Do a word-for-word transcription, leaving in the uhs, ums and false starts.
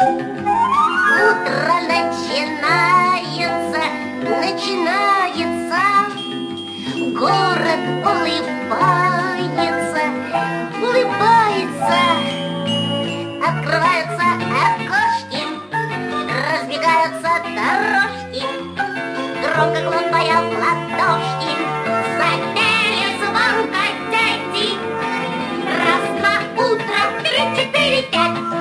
Утро начинается, начинается. Город улыбается, улыбается. Открываются окошки, разбегаются дорожки. Громко хлопая в ладошки, запели звонко дети. Раз, два, утро, три, четыре, пять.